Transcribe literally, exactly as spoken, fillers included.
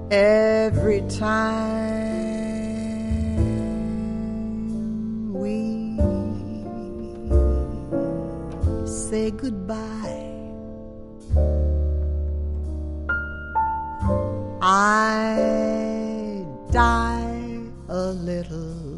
every time we say goodbye. I die a little